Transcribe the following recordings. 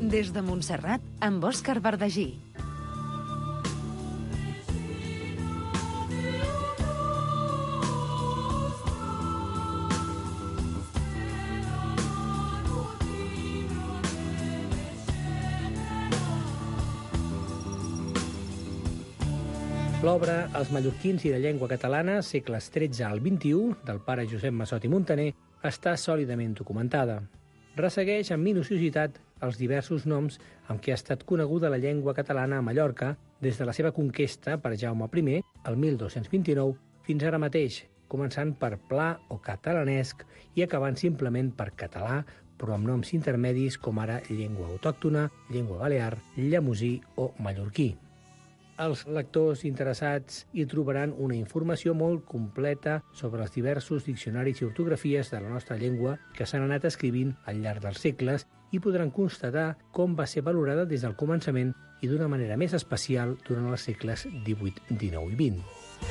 Des de Montserrat, amb Òscar Verdagí. L'obra Els mallorquins i la llengua catalana, segles XIII al XXI, del pare Josep Massot i Muntaner, està sòlidament documentada. Ressegueix amb minuciositat els diversos noms amb què ha estat coneguda la llengua catalana a Mallorca des de la seva conquesta per Jaume I, el 1229, fins ara mateix, començant per pla o catalanesc i acabant simplement per català, però amb noms intermedis com ara llengua autòctona, llengua balear, llemosí o mallorquí. Els lectors interessats hi trobaran una informació molt completa sobre els diversos diccionaris i ortografies de la nostra llengua que s'han anat escrivint al llarg dels segles i podran constatar com va ser valorada des del començament i d'una manera més especial durant els segles XVIII, XIX i XX.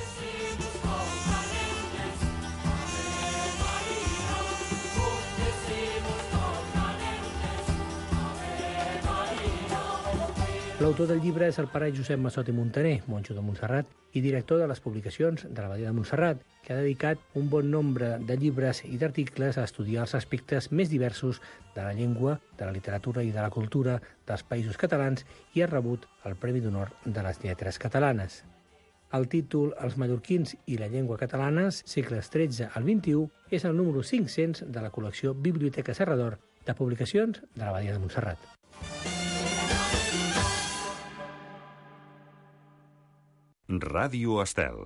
L'autor del llibre és el pare Josep Massot i Muntaner, monjo de Montserrat i director de les publicacions de l'Abadia de Montserrat, que ha dedicat un bon nombre de llibres i d'articles a estudiar els aspectes més diversos de la llengua, de la literatura i de la cultura dels països catalans i ha rebut el Premi d'Honor de les Lletres Catalanes. El títol Els mallorquins i la llengua catalanes, segles XIII al XXI, és el número 500 de la col·lecció Biblioteca Serrador de publicacions de l'Abadia de Montserrat. Ràdio Estel.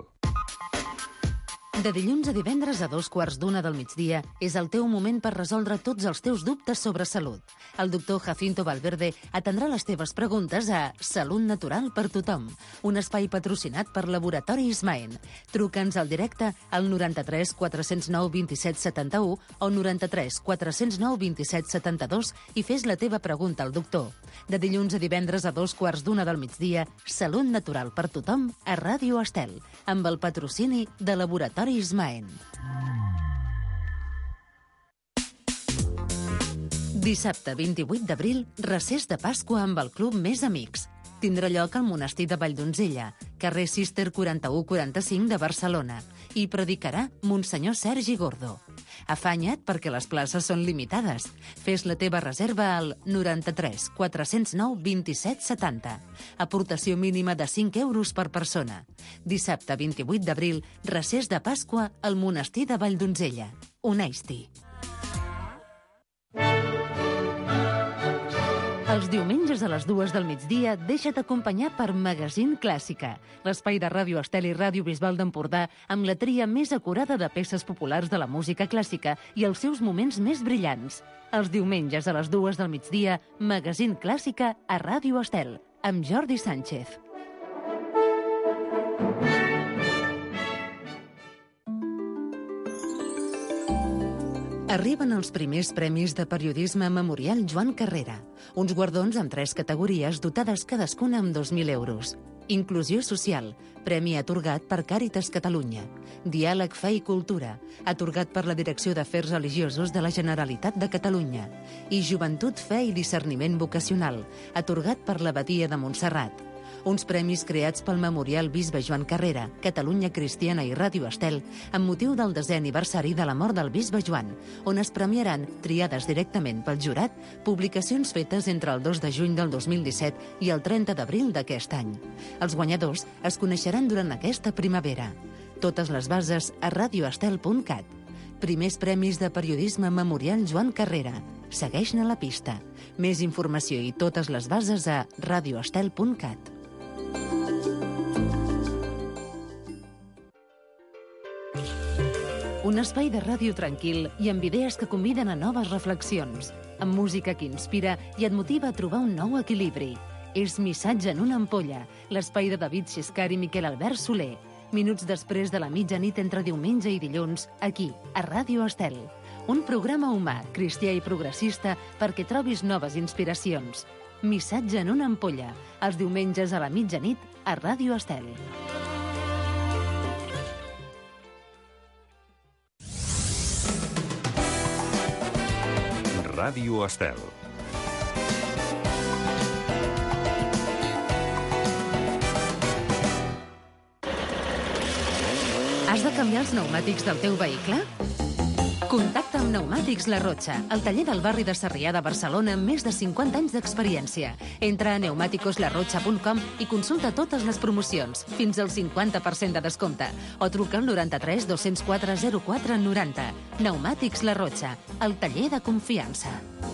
De dilluns a divendres a 2:15 del migdia és el teu moment per resoldre tots els teus dubtes sobre salut. El doctor Jacinto Valverde atendrà les teves preguntes a Salut Natural per Tothom, un espai patrocinat per Laboratori Ismaen. Truca'ns al directe al 93 409 27 71 o 93 409 27 72 i fes la teva pregunta al doctor. De dilluns a divendres a 2:15 del migdia, Salut Natural per Tothom a Ràdio Estel, amb el patrocini de Laboratori Ismaen. Dissabte 28 d'abril, recés de Pasqua amb el Club Més Amics. Tindrà lloc al monestir de Valldonzella, carrer Cister 4145 de Barcelona, i predicarà Monsenyor Sergi Gordo. Afanya't perquè les places són limitades. Fes la teva reserva al 93 409 27 70. Aportació mínima de 5 euros per persona. Dissabte 28 d'abril, recés de Pasqua al monestir de Valldonzella. Uneix-t'hi. Els diumenges a les 2 del migdia deixa't acompanyar per Magazín Clàssica, l'espai de Ràdio Estel i Ràdio Bisbal d'Empordà amb la tria més acurada de peces populars de la música clàssica i els seus moments més brillants. Els diumenges a les 2 del migdia, Magazín Clàssica a Ràdio Estel, amb Jordi Sánchez. Arriben els primers premis de periodisme Memorial Joan Carrera, uns guardons amb 3 categories dotades cadascuna amb 2.000 euros. Inclusió social, premi atorgat per Càritas Catalunya. Diàleg, fe i cultura, atorgat per la Direcció d'Afers Religiosos de la Generalitat de Catalunya. I Joventut, fe i discerniment vocacional, atorgat per l'Abadia de Montserrat. Uns premis creats pel Memorial Bisbe Joan Carrera, Catalunya Cristiana i Ràdio Estel, amb motiu del 10è aniversari de la mort del Bisbe Joan, on es premiaran, triades directament pel jurat, publicacions fetes entre el 2 de juny del 2017 i el 30 d'abril d'aquest any. Els guanyadors es coneixeran durant aquesta primavera. Totes les bases a radioestel.cat. Primers premis de periodisme Memorial Joan Carrera. Segueix-ne la pista. Més informació i totes les bases a radioestel.cat. Un espai de ràdio tranquil i amb idees que conviden a noves reflexions, amb música que inspira i et motiva a trobar un nou equilibri. És Missatge en una ampolla, l'espai de David Xiscar i Miquel Albert Soler. Minuts després de la mitjanit entre diumenge i dilluns, aquí, a Ràdio Estel. Un programa humà, cristià i progressista perquè trobis noves inspiracions. Missatge en una ampolla, els diumenges a la mitjanit a Ràdio Estel. Ràdio Estel. Has de canviar els pneumàtics del teu vehicle? Contacta amb Pneumàtics La Rotxa, el taller del barri de Sarrià de Barcelona amb més de 50 anys d'experiència. Entra a pneumaticoslarrotxa.com i consulta totes les promocions, fins al 50% de descompte, o truca al 93 204 04 90. Pneumàtics La Rotxa, el taller de confiança.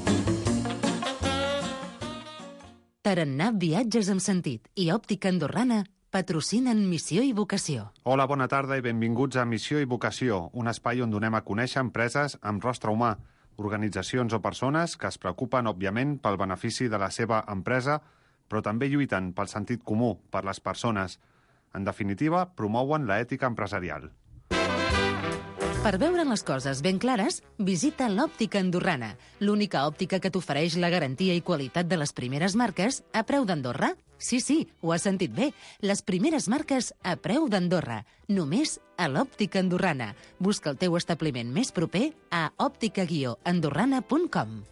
Tarannà Viatges amb Sentit i Òptica Andorrana patrocinen Missió i Vocació. Hola, bona tarda i benvinguts a Missió i Vocació, un espai on donem a conèixer empreses amb rostre humà, organitzacions o persones que es preocupen, òbviament, pel benefici de la seva empresa, però també lluiten pel sentit comú, per les persones. En definitiva, promouen l'ètica empresarial. Per veure les coses ben clares, visita l'Òptica Andorrana, l'única òptica que t'ofereix la garantia i qualitat de les primeres marques a preu d'Andorra. Sí, ho has sentit bé. Les primeres marques a preu d'Andorra. Només a l'Òptica Andorrana. Busca el teu establiment més proper a òptica-andorrana.com.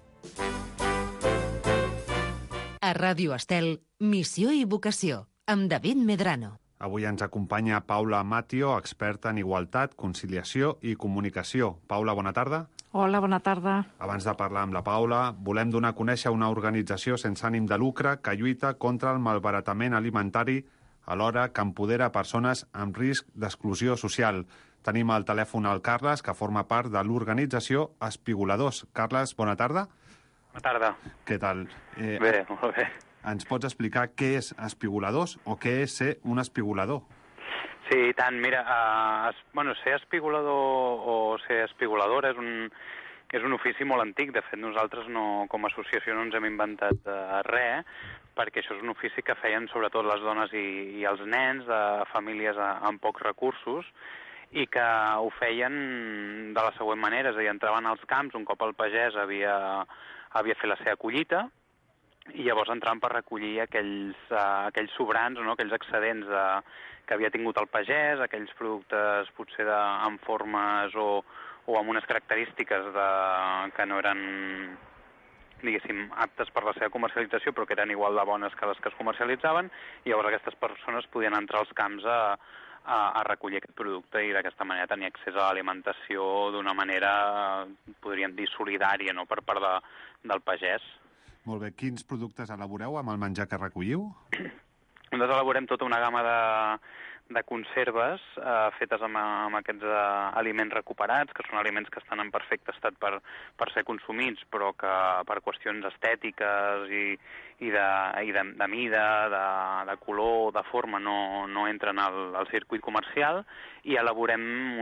A Ràdio Estel, Missió i Vocació, amb David Medrano. Avui ens acompanya Paula Matio, experta en igualtat, conciliació i comunicació. Paula, bona tarda. Hola, bona tarda. Abans de parlar amb la Paula, volem donar a conèixer una organització sense ànim de lucre que lluita contra el malbaratament alimentari alhora que empodera persones amb risc d'exclusió social. Tenim al telèfon el Carles, que forma part de l'organització Espigoladors. Carles, bona tarda. Bona tarda. Què tal? Bé, molt bé. Ens pots explicar què és espigoladors o què és ser un espigolador? Sí, i tant. Mira, ser espigolador o ser espigoladora és un ofici molt antic. De fet, nosaltres com a associació no ens hem inventat res, perquè això és un ofici que feien sobretot les dones i els nens de famílies amb pocs recursos i que ho feien de la següent manera. És a dir, entraven als camps un cop el pagès havia fet la seva collita, i llavors entraven per recollir aquells sobrants, no? Aquells excedents que havia tingut el pagès, aquells productes potser amb formes o amb unes característiques que no eren, diguéssim, aptes per la seva comercialització, però que eren igual de bones que les que es comercialitzaven, i llavors aquestes persones podien entrar als camps a recollir aquest producte i d'aquesta manera tenir accés a l'alimentació d'una manera, podríem dir, solidària, no? Per part del pagès. Molt bé. Quins productes elaboreu amb el menjar que recolliu? Nosaltres elaborem tota una gamma de conserves fetes amb aquests aliments recuperats, que són aliments que estan en perfecte estat per ser consumits, però que per qüestions estètiques i de mida, de color, de forma, no entren al circuit comercial, i elaborem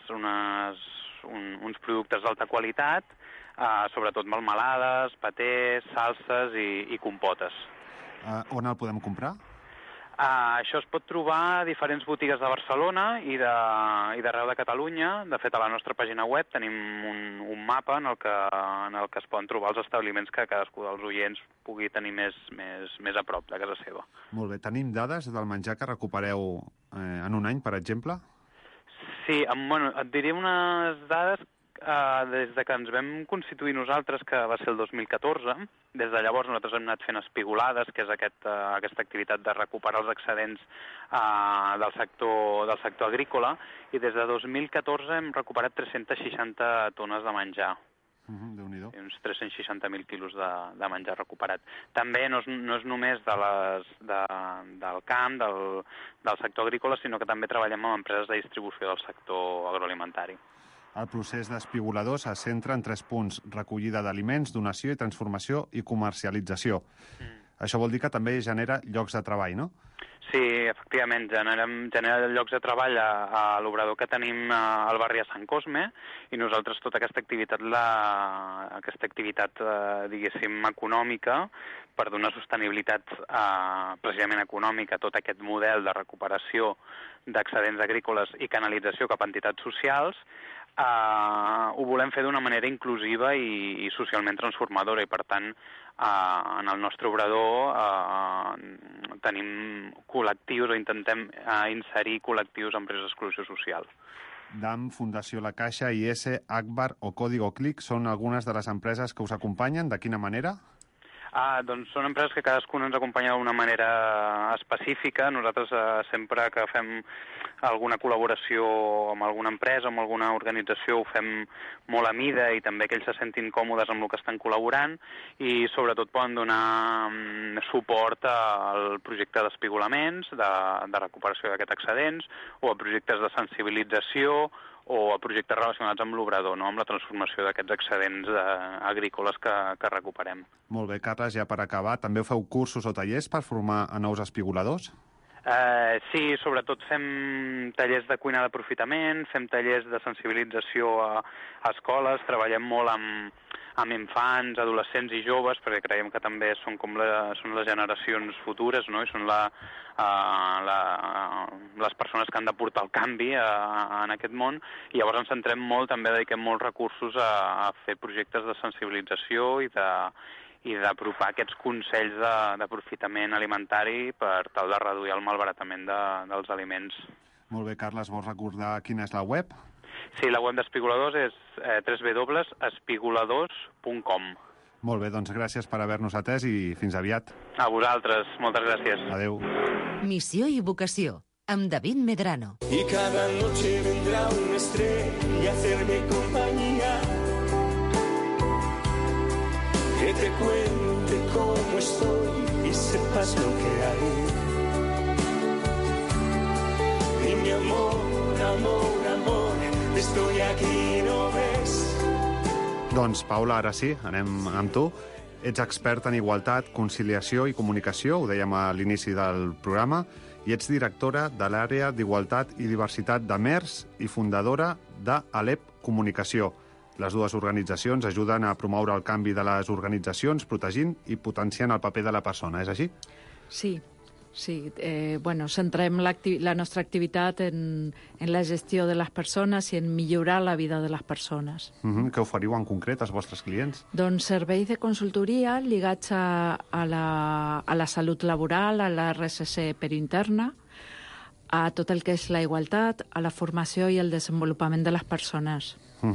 uns productes d'alta qualitat, sobretot melmelades, patés, salses i compotes. On el podem comprar? Això es pot trobar a diferents botigues de Barcelona i d'arreu de Catalunya. De fet, a la nostra pàgina web tenim un mapa en el que es poden trobar els establiments que cadascú dels oients pugui tenir més a prop de casa seva. Molt bé. Tenim dades del menjar que recupereu en un any, per exemple? Sí, et diré unes dades. Des de que ens vam constituir nosaltres, que va ser el 2014, des de llavors nosaltres hem anat fent espigolades, que és aquesta activitat de recuperar els excedents del sector agrícola, i des de 2014 hem recuperat 360 tones de menjar. Déu-n'hi-do. Uns 360.000 quilos de menjar recuperat. També no és només del camp, del sector agrícola, sinó que també treballem amb empreses de distribució del sector agroalimentari. El procés d'espigoladors es centra en 3 punts: recollida d'aliments, donació i transformació i comercialització. Això vol dir que també genera llocs de treball, no? Sí, efectivament, genera llocs de treball a l'obrador que tenim al barri de Sant Cosme, i nosaltres tota aquesta activitat, diguéssim, econòmica, per donar sostenibilitat precisament econòmica a tot aquest model de recuperació d'excedents agrícoles i canalització cap a entitats socials, ho volem fer d'una manera inclusiva i socialment transformadora, i per tant en el nostre obrador tenim col·lectius, o intentem inserir col·lectius en risc d'exclusió social. DAM, Fundació La Caixa, IS, Akbar o Código Clic són algunes de les empreses que us acompanyen. De quina manera? Doncs són empreses que cadascuna ens acompanya d'una manera específica. Nosaltres sempre que fem alguna col·laboració amb alguna empresa, amb alguna organització, ho fem molt a mida i també que ells se sentin còmodes amb el que estan col·laborant i sobretot poden donar suport al projecte d'espigolaments, de recuperació d'aquests excedents o a projectes de sensibilització o a projectes relacionats amb l'obrador, no? Amb la transformació d'aquests excedents agrícoles que recuperem. Molt bé, Carles, ja per acabar, també feu cursos o tallers per formar a nous espigoladors? Sí, sobretot fem tallers de cuina d'aprofitament, fem tallers de sensibilització a escoles, treballem molt amb infants, adolescents i joves, perquè creiem que també són les generacions futures, no? I són les persones que han de portar el canvi en aquest món, i llavors ens centrem molt, també dediquem molts recursos a fer projectes de sensibilització i d'apropar aquests consells d'aprofitament alimentari per tal de reduir el malbaratament dels aliments. Molt bé, Carles, vols recordar quina és la web? Sí, la web d'Espigoladors és www.espigoladors.com. Molt bé, doncs gràcies per haver-nos atès i fins aviat. A vosaltres, moltes gràcies. Adéu. Missió i vocació, amb David Medrano. Y cada noche vendrá una estrella a hacerme compañía, que te cuente cómo estoy y sepas lo que hay. Y mi amor, amor, amor, estoy aquí, ¿no ves? Doncs, Paula, ara sí, anem amb tu. Ets expert en igualtat, conciliació i comunicació, ho dèiem a l'inici del programa, i ets directora de l'àrea d'Igualtat i Diversitat de MERS i fundadora d'Alep Comunicació. Les dues organitzacions ajuden a promoure el canvi de les organitzacions, protegint i potenciant el paper de la persona. És així? Sí. Centrem la nostra activitat en la gestió de les persones i en millorar la vida de les persones. Què oferiu en concret als vostres clients? Doncs serveis de consultoria lligats a la salut laboral, a la RSC per interna, a tot el que és la igualtat, a la formació i el desenvolupament de les persones.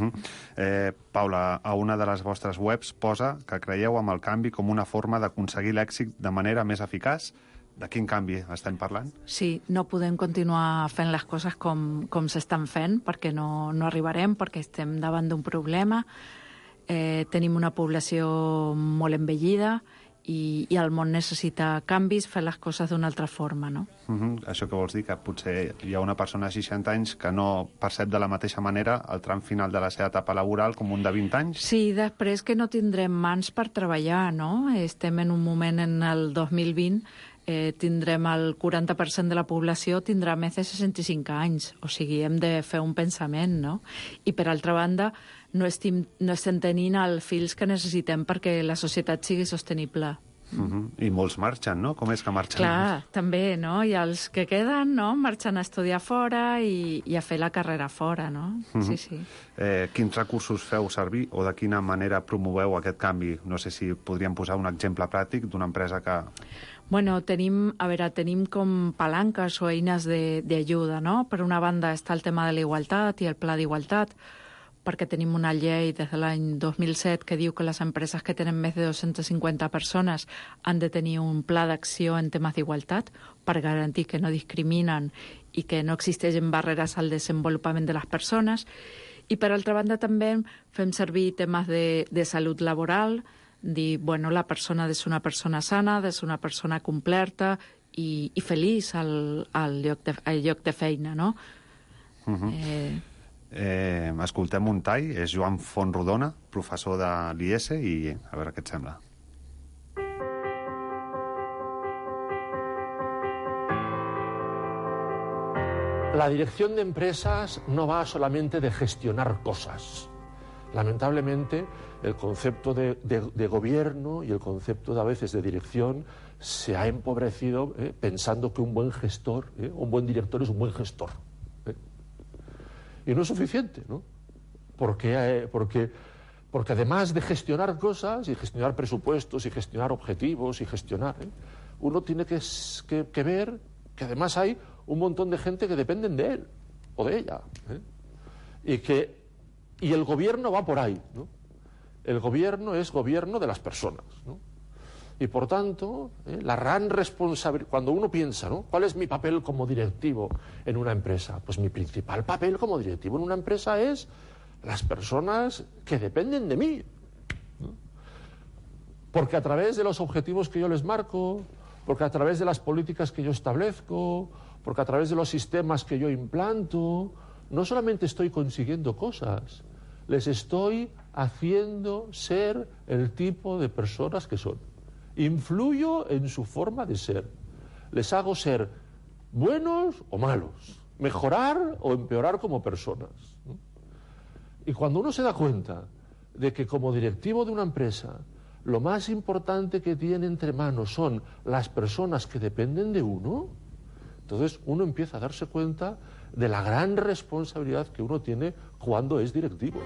Paula, a una de les vostres webs posa que creieu en el canvi com una forma d'aconseguir l'èxit de manera més eficaç. De quin canvi estem parlant? Sí, no podem continuar fent les coses com s'estan fent, perquè no arribarem, perquè estem davant d'un problema. Tenim una població molt envellida i el món necessita canvis, fer les coses d'una altra forma, no? Això què vols dir? Que potser hi ha una persona de 60 anys que no percep de la mateixa manera el tram final de la seva etapa laboral com un de 20 anys? Sí, després que no tindrem mans per treballar, no? Estem en un moment, en el 2020, tindrem el 40% de la població tindrà més de 65 anys. O sigui, hem de fer un pensament, no? I, per altra banda, no estem tenint els fils que necessitem perquè la societat sigui sostenible. I molts marxen, no? Com és que marxen? Clar, també, no? I els que queden, no?, marxen a estudiar fora i a fer la carrera fora, no? Sí. Quins recursos feu servir o de quina manera promoveu aquest canvi? No sé si podríem posar un exemple pràctic d'una empresa que... Bueno, tenim com palanques o eines d'ajuda, no? Per una banda està el tema de la igualtat i el pla d'igualtat, perquè tenim una llei des de l'any 2007 que diu que les empreses que tenen més de 250 persones han de tenir un pla d'acció en temes d'igualtat per garantir que no discriminen i que no existeixen barreres al desenvolupament de les persones. I, per altra banda, també fem servir temes de salut laboral, dir, bueno, la persona ha de ser una persona sana, ha de ser una persona completa i feliç al lloc de feina, no? Escoltem un tall, és Joan Fontrodona, professor de l'IES, i a veure què et sembla. La dirección de empresas no va solamente de gestionar cosas. Lamentablemente, el concepto de gobierno y el concepto a veces de dirección se ha empobrecido pensando que un buen gestor, un buen director es un buen gestor. Y no es suficiente, ¿no? Porque además de gestionar cosas y gestionar presupuestos y gestionar objetivos y gestionar, uno tiene que ver que además hay un montón de gente que dependen de él o de ella. Y el gobierno va por ahí, ¿no? El gobierno es gobierno de las personas, ¿no? Y por tanto, la gran responsabilidad, cuando uno piensa, ¿no? ¿Cuál es mi papel como directivo en una empresa? Pues mi principal papel como directivo en una empresa es las personas que dependen de mí. Porque a través de los objetivos que yo les marco, porque a través de las políticas que yo establezco, porque a través de los sistemas que yo implanto, no solamente estoy consiguiendo cosas, les estoy haciendo ser el tipo de personas que son. Influyo en su forma de ser. Les hago ser buenos o malos, mejorar o empeorar como personas. Y cuando uno se da cuenta de que como directivo de una empresa, lo más importante que tiene entre manos son las personas que dependen de uno, entonces uno empieza a darse cuenta de la gran responsabilidad que uno tiene cuando és directivo.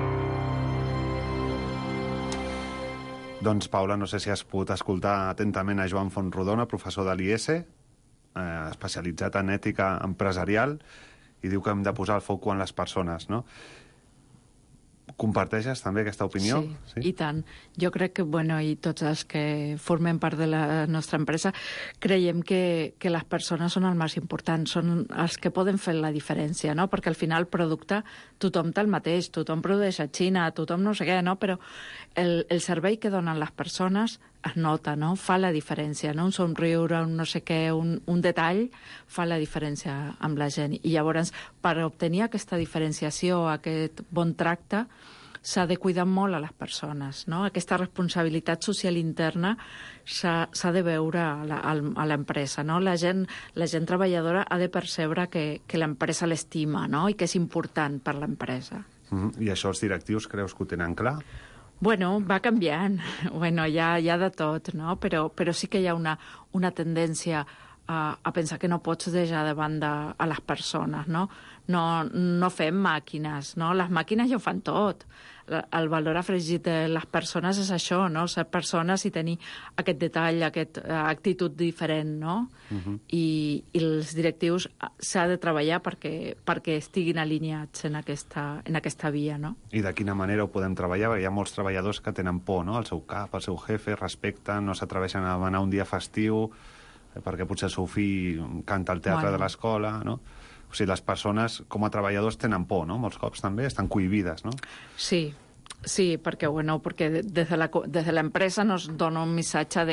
Doncs, Paula, no sé si has pogut escoltar atentament a Joan Fontrodona, professor de l'IES, especialitzat en ètica empresarial, i diu que hem de posar el foc en les persones, no? Comparteixes també aquesta opinió? Sí, i tant. Jo crec que, bueno, i tots els que formem part de la nostra empresa, creiem que les persones són el més important, són els que poden fer la diferència, no? Perquè al final el producte tothom té el mateix, tothom produeix a Xina, tothom no sé què, no? Però el servei que donen les persones es nota, no? Fa la diferència, no? Un somriure, un no sé què, un detall, fa la diferència amb la gent. I llavors, per obtenir aquesta diferenciació, aquest bon tracte, s'ha de cuidar molt a les persones, no? Aquesta responsabilitat social interna s'ha de veure a l'empresa, no? La gent treballadora ha de percebre que l'empresa l'estima, no? I que és important per l'empresa. I això els directius creus que ho tenen clar? Bueno, va canviant. Bueno, hi ha de tot, no? Però sí que hi ha una tendència a pensar que no pots deixar de banda a les persones, no? No fem màquines, no? Les màquines ja ho fan tot. El valor afegit de les persones és això, no? Ser persones i tenir aquest detall, aquesta actitud diferent, no? I els directius s'ha de treballar perquè estiguin alineats en aquesta via, no? I de quina manera ho podem treballar? Perquè hi ha molts treballadors que tenen por, no? El seu cap, el seu jefe, respecten, no s'atreveixen a anar un dia festiu perquè potser el seu fill canta al teatre de l'escola, no? O sigui, les persones, com a treballadors, tenen por, no? Molts cops també estan cohibides, no? Sí, perquè des de l'empresa nos dona un missatge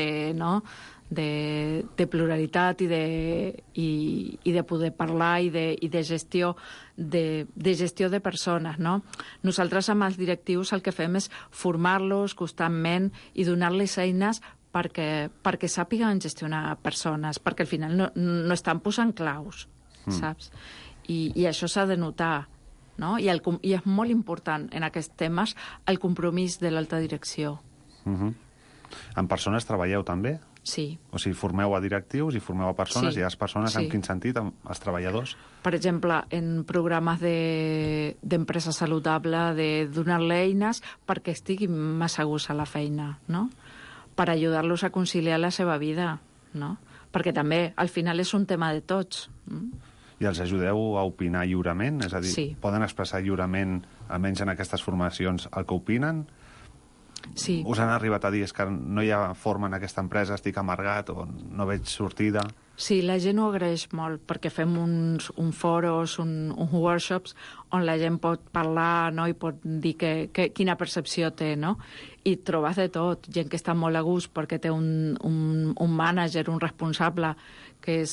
de pluralitat i de poder parlar i de gestió de persones, no? Nosaltres amb els directius el que fem és formar-los constantment i donar-los eines perquè sàpiguen gestionar persones, perquè al final no estan posant claus, saps? I això s'ha de notar, no? I és molt important en aquests temes el compromís de l'alta direcció. Amb persones treballeu també? Sí. O sigui, formeu a directius i formeu a persones, sí. I a les persones, sí. En quin sentit? Els treballadors? Per exemple, en programes d'empresa saludable, de donar-li eines perquè estiguin més segurs a la feina, no? Per ajudar-los a conciliar la seva vida, no? Perquè també, al final, és un tema de tots. I els ajudeu a opinar lliurement? És a dir, sí. Poden expressar lliurement, almenys en aquestes formacions, el que opinen? Sí. Us han arribat a dir que no hi ha forma en aquesta empresa, estic amargat o no veig sortida? Sí, la gent ho agraeix molt, perquè fem uns foros, uns workshops, on la gent pot parlar, no? I pot dir quina percepció té, no? I trobes de tot, gent que està molt a gust perquè té un mànager, un responsable, que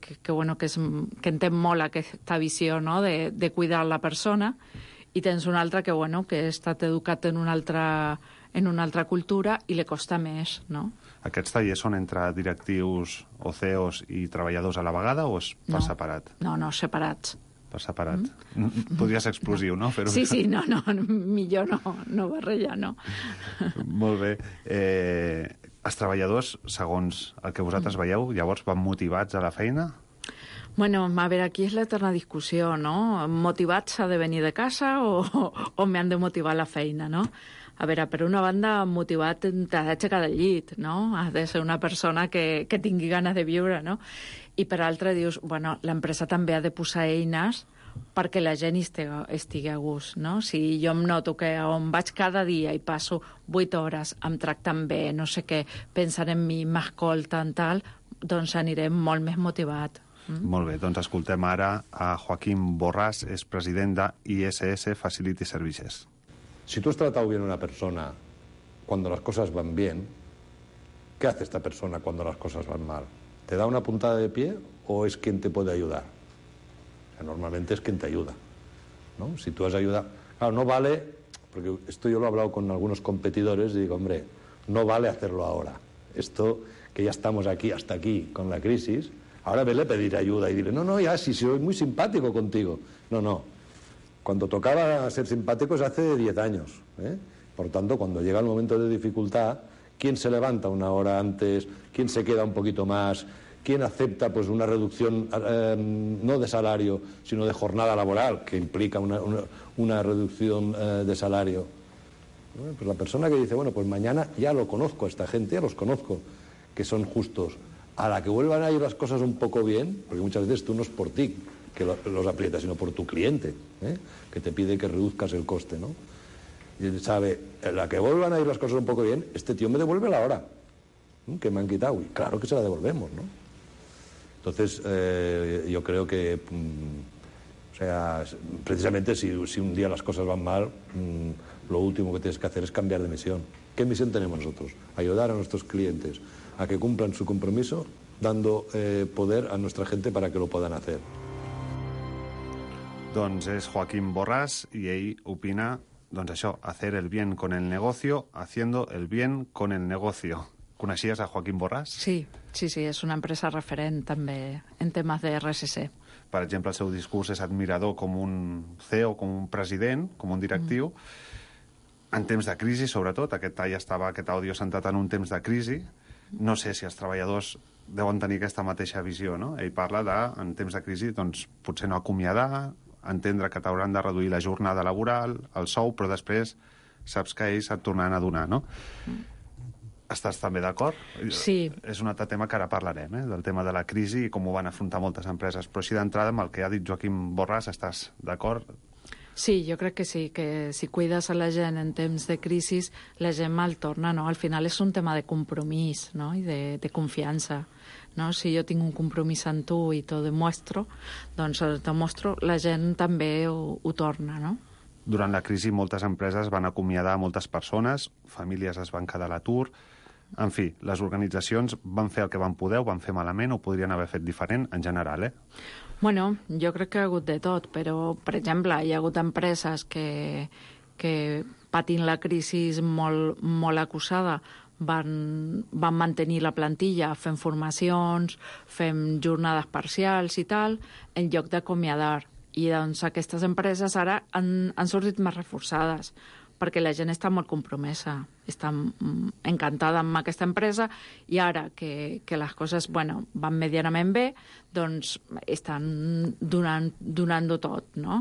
entén molt aquesta visió, no? de cuidar la persona, i tens un altre que ha estat educat en una altra cultura i li costa més, no? Aquests tallers són entre directius o CEOs i treballadors a la vegada o és per separat? No, separats. Per separat. Podria ser explosiu, no? Sí, no, millor no barrejar, no. Molt bé. Els treballadors, segons el que vosaltres veieu, llavors van motivats a la feina? Bueno, a veure, aquí és l'eterna discussió, no? Motivats s'ha de venir de casa o m'han de motivar la feina, no? A veure, per una banda, motivat t'has d'aixecar del llit, no? Has de ser una persona que tingui ganes de viure, no? I per altra dius, bueno, l'empresa també ha de posar eines perquè la gent estigui a gust, no? Si jo em noto que on vaig cada dia i passo 8 hores, em tracten bé, no sé què, pensen en mi, m'escolten, tal, doncs anirem molt més motivat. Molt bé, doncs escoltem ara a Joaquín Borràs, és president de ISS Facility Services. Si tú has tratado bien a una persona cuando las cosas van bien, ¿qué hace esta persona cuando las cosas van mal? ¿Te da una puntada de pie o es quien te puede ayudar? O sea, normalmente es quien te ayuda, ¿no? Si tú has ayudado... Claro, no vale, porque esto yo lo he hablado con algunos competidores y digo, hombre, no vale hacerlo ahora. Esto, que ya estamos aquí, hasta aquí, con la crisis, ahora vele pedir ayuda y dile, no, ya, si soy muy simpático contigo. No. Cuando tocaba ser simpáticos hace 10 años, ¿eh? Por tanto, cuando llega el momento de dificultad, ¿quién se levanta una hora antes? ¿Quién se queda un poquito más? ¿Quién acepta pues una reducción no de salario, sino de jornada laboral, que implica una reducción de salario? Bueno, pues la persona que dice, bueno, pues mañana ya lo conozco a esta gente, ya los conozco, que son justos. A la que vuelvan a ir las cosas un poco bien, porque muchas veces tú no es por ti que los aprietas, sino por tu cliente, ¿eh? Que te pide que reduzcas el coste, ¿no? Y él sabe, a la que vuelvan a ir las cosas un poco bien, este tío me devuelve la hora que me han quitado, y claro que se la devolvemos, ¿no? Entonces, yo creo que, o sea, precisamente si un día las cosas van mal, lo último que tienes que hacer es cambiar de misión. ¿Qué misión tenemos nosotros? Ayudar a nuestros clientes a que cumplan su compromiso, dando poder a nuestra gente para que lo puedan hacer. Doncs és Joaquín Borràs i ell opina, doncs això, hacer el bien con el negocio, haciendo el bien con el negocio. Coneixies a Joaquín Borràs? Sí, és una empresa referent també en temes de RSC. Per exemple, el seu discurs és admirador com un CEO, com un president, com un directiu, en temps de crisi, sobretot. Aquest àudio centrat en un temps de crisi. No sé si els treballadors deuen tenir aquesta mateixa visió, no? Ell parla de, en temps de crisi, doncs, potser no acomiadar, entendre que t'hauran de reduir la jornada laboral, el sou, però després saps que ells et tornaran a donar, no? Estàs també d'acord? Sí. És un altre tema que ara parlarem, del tema de la crisi i com ho van afrontar moltes empreses. Però així d'entrada, amb el que ha dit Joaquín Borràs, estàs d'acord? Sí, jo crec que sí, que si cuides a la gent en temps de crisi, la gent mal torna, no? Al final és un tema de compromís, no? I de confiança, no? Si jo tinc un compromís amb tu i t'ho demostro, doncs la gent també ho torna, no? Durant la crisi moltes empreses van acomiadar moltes persones, famílies es van quedar a l'atur. En fi, les organitzacions van fer el que van poder, ho van fer malament, ho podrien haver fet diferent en general, Bueno, jo crec que ha hagut de tot, però, per exemple, hi ha hagut empreses que patint la crisi molt acusada van mantenir la plantilla fent formacions, fent jornades parcials i tal, en lloc d'acomiadar. I doncs aquestes empreses ara han sortit més reforçades, perquè la gent està molt compromesa, està encantada amb aquesta empresa i ara que les coses van medianament bé, doncs estan donant-ho tot, no?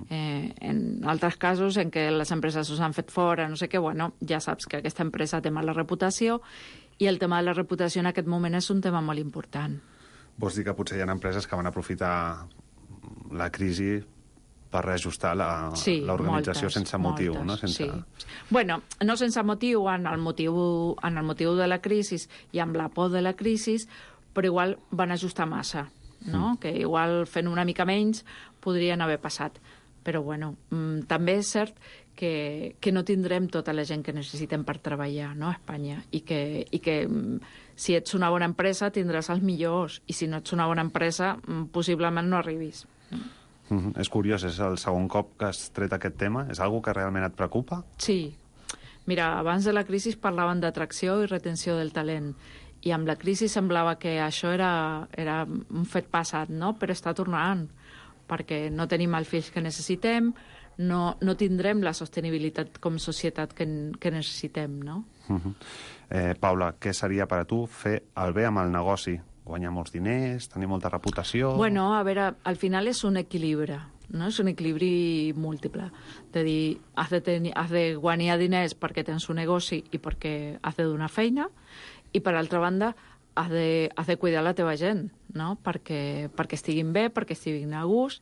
En altres casos en què les empreses us han fet fora, no sé què, ja saps que aquesta empresa té mala reputació i el tema de la reputació en aquest moment és un tema molt important. Vols dir que potser hi ha empreses que van aprofitar la crisi per reajustar l'organització sense motiu, no? Sí. Bueno, no sense motiu, en el motiu de la crisi i amb la por de la crisi, però igual van ajustar massa, no? Que igual fent una mica menys podrien haver passat. Però també és cert que no tindrem tota la gent que necessitem per treballar, no, a Espanya, i que si ets una bona empresa tindràs els millors, i si no ets una bona empresa possiblement no arribis. És curiós, és el segon cop que has tret aquest tema? És algo que realment et preocupa? Sí. Mira, abans de la crisi parlaven d'atracció i retenció del talent, i amb la crisi semblava que això era un fet passat, no? Però està tornant, perquè no tenim els fills que necessitem, no tindrem la sostenibilitat com a societat que necessitem, no? Paula, què seria per a tu fer el bé amb el negoci? Guanyar molts diners, tenir molta reputació... Bueno, a veure, al final és un equilibri, no? És un equilibri múltiple. De dir, has de guanyar diners perquè tens un negoci i perquè has de donar feina, i per altra banda has de cuidar la teva gent, no? Perquè estiguin bé, perquè estiguin a gust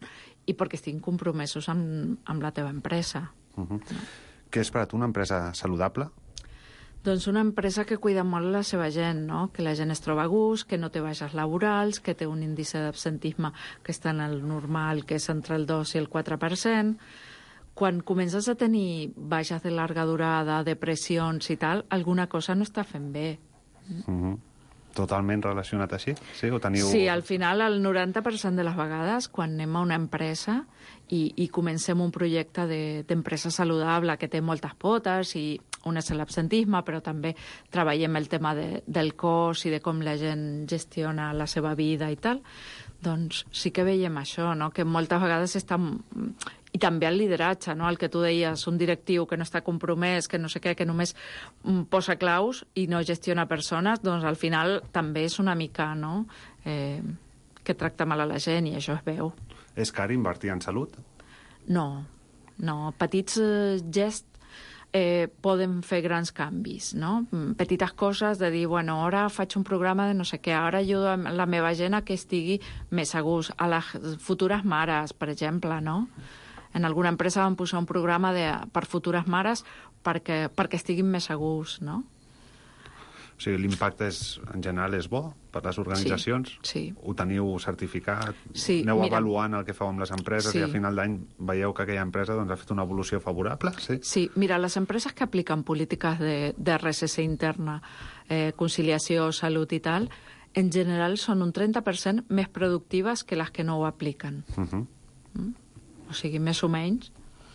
i perquè estiguin compromesos amb la teva empresa. Què és per a tu una empresa saludable? Doncs una empresa que cuida molt la seva gent, no? Que la gent es troba a gust, que no té baixes laborals, que té un índice d'absentisme que està en el normal, que és entre el 2 i el 4%. Quan comences a tenir baixes de llarga durada, depressions i tal, alguna cosa no està fent bé. Totalment relacionat així? Sí, o teniu... Sí, al final el 90% de les vegades quan anem a una empresa i comencem un projecte d'empresa saludable que té moltes potes i un és l'absentisme, però també treballem el tema del cos i de com la gent gestiona la seva vida i tal, doncs sí que veiem això, no? Que moltes vegades està... I també el lideratge, no? El que tu deies, un directiu que no està compromès, que no sé què, que només posa claus i no gestiona persones, doncs al final també és una mica, no?, que tracta mal a la gent i això es veu. És car invertir en salut? No. Petits gests poden fer grans canvis, no? Petites coses de dir, bueno, ara faig un programa de no sé què, ara ajudo a la meva gent a que estigui més a gust, a les futures mares, per exemple, no? En alguna empresa van posar un programa per futures mares perquè estiguin més a gust, no? O sigui, l'impacte en general és bo per les organitzacions? Sí. Ho teniu certificat? Sí, Aneu avaluant el que feu amb les empreses i a final d'any veieu que aquella empresa ha fet una evolució favorable? Sí, mira, les empreses que apliquen polítiques de RSC interna, conciliació, salut i tal, en general són un 30% més productives que les que no ho apliquen. O sigui, més o menys.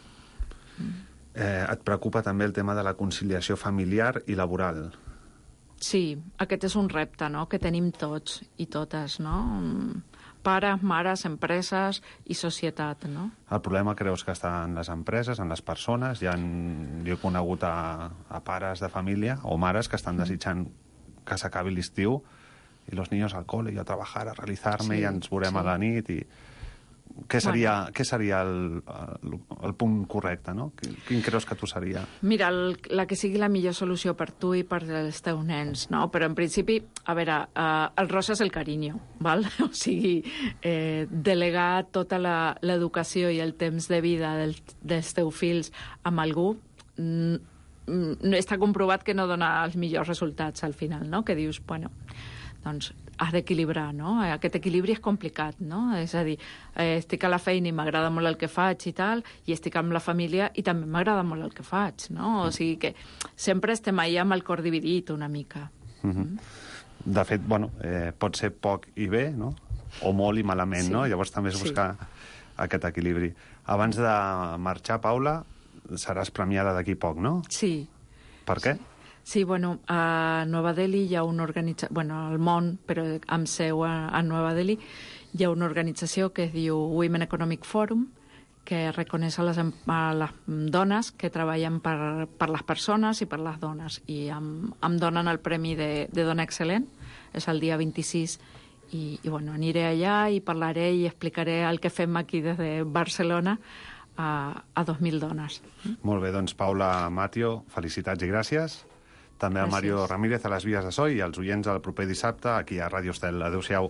Et preocupa també el tema de la conciliació familiar i laboral? Sí, aquest és un repte, no?, que tenim tots i totes, no? Pares, mares, empreses i societat, no? El problema creus que està en les empreses, en les persones? Jo he conegut a pares de família o mares que estan desitjant que s'acabi l'estiu i los niños al cole, jo a trabajar, a realizarme, i ens veurem a la nit i... Què seria el punt correcte, no? Quin creus que tu seria? Mira, la que sigui la millor solució per tu i per els teus nens, no? Però en principi, a veure, el rosa és el carinyo, val? O sigui, delegar tota l'educació i el temps de vida dels teus fills amb algú està comprovat que no dona els millors resultats al final, no? Que dius, bueno, doncs has d'equilibrar, no? Aquest equilibri és complicat, no? És a dir, estic a la feina i m'agrada molt el que faig i tal, i estic amb la família i també m'agrada molt el que faig, no? O sigui que sempre estem allà amb el cor dividit una mica. De fet, bueno, pot ser poc i bé, no? O molt i malament, no? Llavors també és buscar aquest equilibri. Abans de marxar, Paula, seràs premiada d'aquí poc, no? Sí. Per què? Sí, bueno, a Nova Delhi hi ha una organització, bueno, al món, però amb seu a Nova Delhi, hi ha una organització que es diu Women Economic Forum, que reconeix a les dones que treballen per les persones i per les dones. I em donen el premi de Dona Excel·lent, és el dia 26, i bueno, aniré allà i parlaré i explicaré el que fem aquí des de Barcelona a 2.000 dones. Molt bé, doncs Paula Matio, felicitats i gràcies. També al Mario Ramírez a les vies de so i als oients el proper dissabte aquí a Ràdio Estel. Adéu-siau.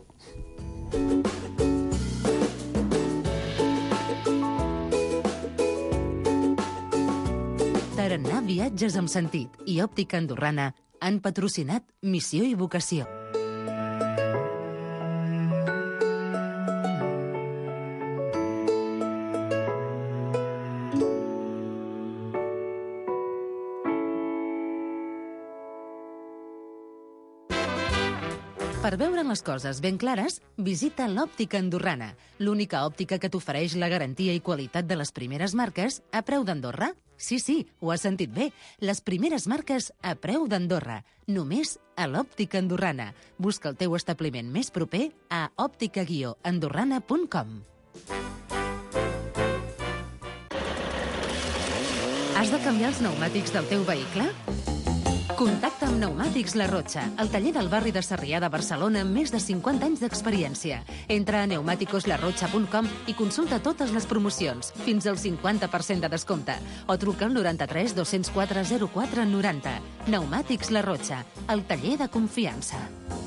Tarannà Viatges amb Sentit i Òptica Andorrana han patrocinat Missió i Vocació. Per veure les coses ben clares, visita l'Òptica Andorrana, l'única òptica que t'ofereix la garantia i qualitat de les primeres marques a preu d'Andorra. Sí, ho has sentit bé. Les primeres marques a preu d'Andorra. Només a l'Òptica Andorrana. Busca el teu establiment més proper a òptica-andorrana.com. Has de canviar els pneumàtics del teu vehicle? Contacta amb Pneumàtics La Rotxa, el taller del barri de Sarrià de Barcelona amb més de 50 anys d'experiència. Entra a pneumaticoslarrotxa.com i consulta totes les promocions, fins al 50% de descompte, o truca al 93 204 04 90. Pneumàtics La Rotxa, el taller de confiança.